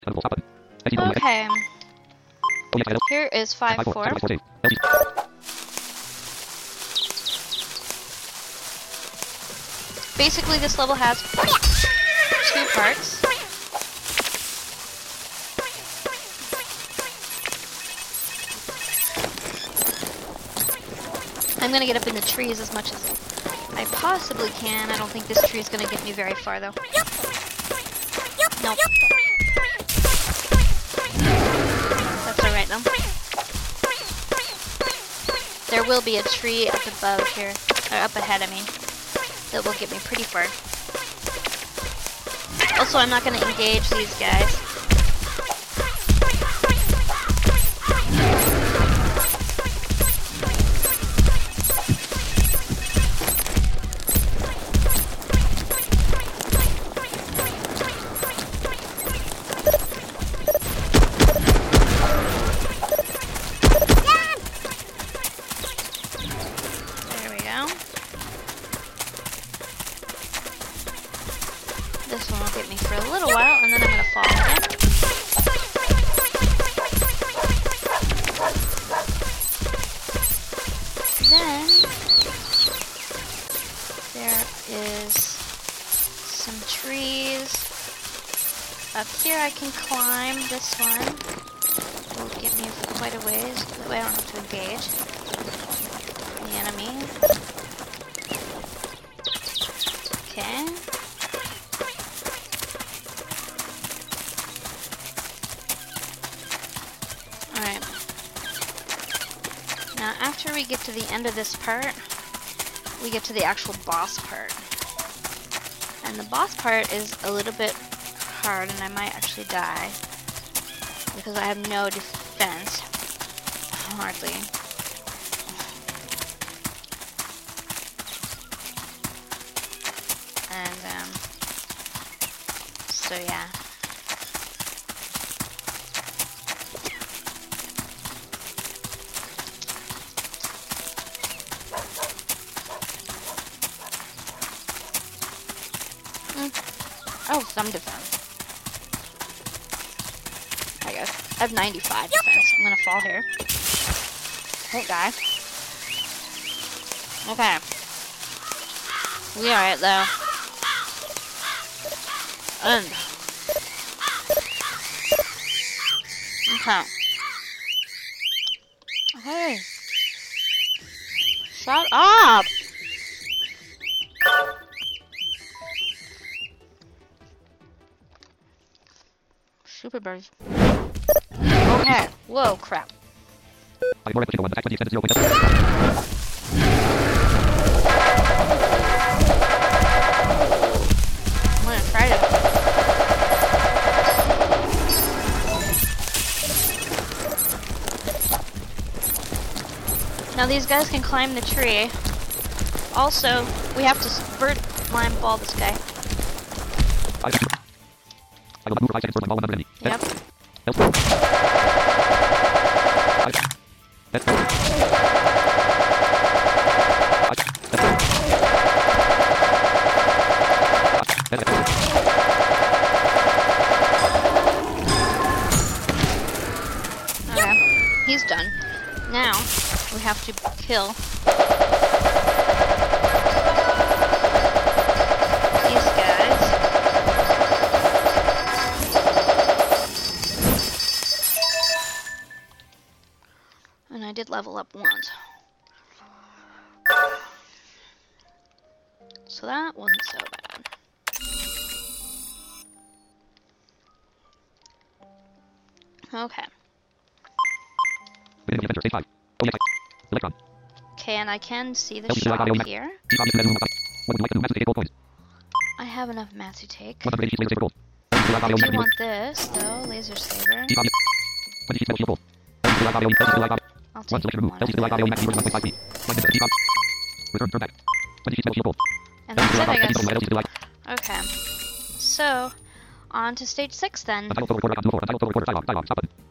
Okay. Here is 5-4. Basically, this level has 2 parts. I'm gonna get up in the trees as much as I possibly can. I don't think this tree is gonna get me very far, though. Nope. That's alright, though. There will be a tree up above here, or up ahead, I mean, that will get me pretty far. Also, I'm not gonna engage these guys. This one will get me for a little while, and then I'm going to fall again. Then, there is some trees. Up here I can climb. This one will get me for quite a ways. That way I don't have to engage the enemy. Okay. Alright. Now, after we get to the end of this part, we get to the actual boss part. And the boss part is a little bit hard, and I might actually die. Because I have no defense. Hardly. And, so yeah. Oh, some defense. I guess. I have 95 defense. I'm gonna fall here. Don't die. Okay. We alright though. And. Okay. Hey. Shut up! Super birds. Okay. Whoa, crap. I'm gonna try to. Now these guys can climb the tree. Also, we have to slime ball this guy. Yep. Okay, he's done. Now, we have to kill these guys. And I did level up once. So that wasn't so bad. Okay. Okay, and I can see the shop here. I have enough mats to take. I do want this, though. Laser saber. I'll take one. And that's it, I guess. Okay. So, on to stage 6 then.